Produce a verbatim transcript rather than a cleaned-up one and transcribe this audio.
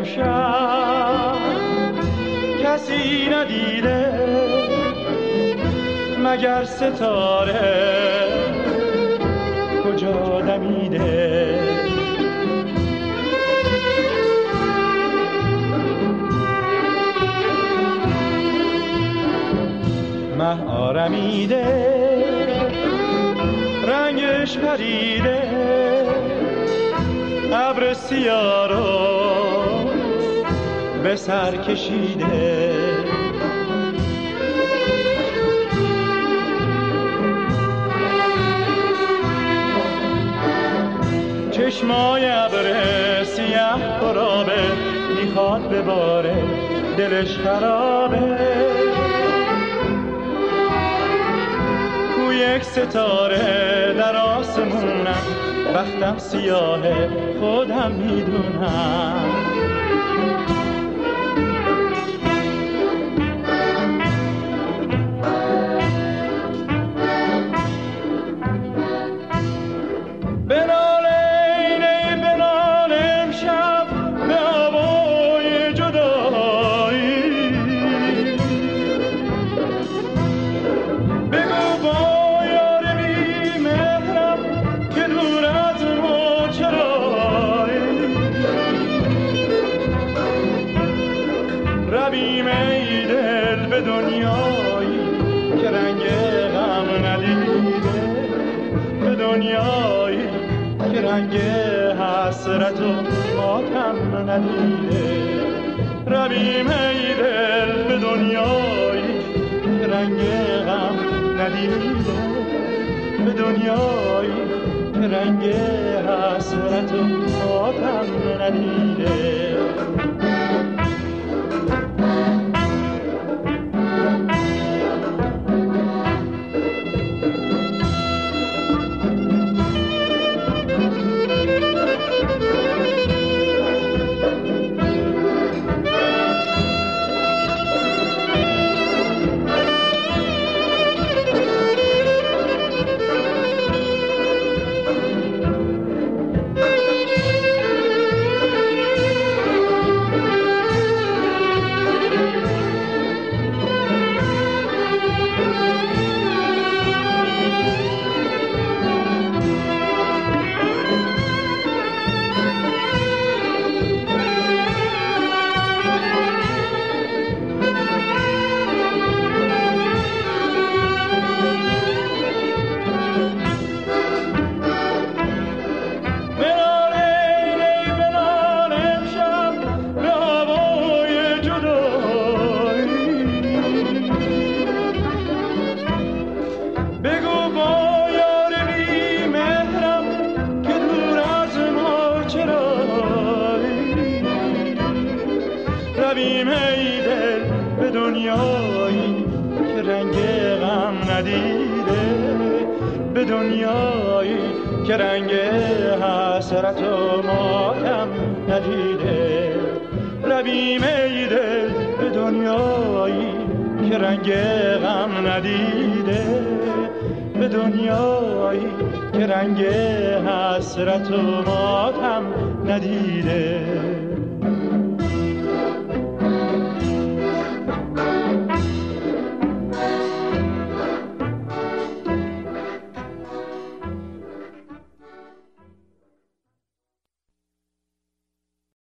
امشب کسی ندیده مگر ستاره کجا دمیده. مه آرمیده رنگش پریده ابر سیاه رو به سر کشیده. چشمای ابر سیاه خرابه میخواد بباره دلش خرابه. کو یک ستاره در آسمونم بختم سیاهه خودم میدونم. رویم ای دل به دنیایی که رنگ غم ندیده، به دنیایی که رنگ حسرت و ماتم ندیده. رویم ای دل به دنیایی که رنگ غم ندیده، به دنیایی که رنگ حسرت و ماتم ندیده. رویم ای دل به دنیایی که رنگ غم ندیده، به دنیایی که رنگ حسرت و ماتم ندیده. رویم ای دل به دنیایی که رنگ غم ندیده، به دنیایی که رنگ حسرت و ماتم ندیده.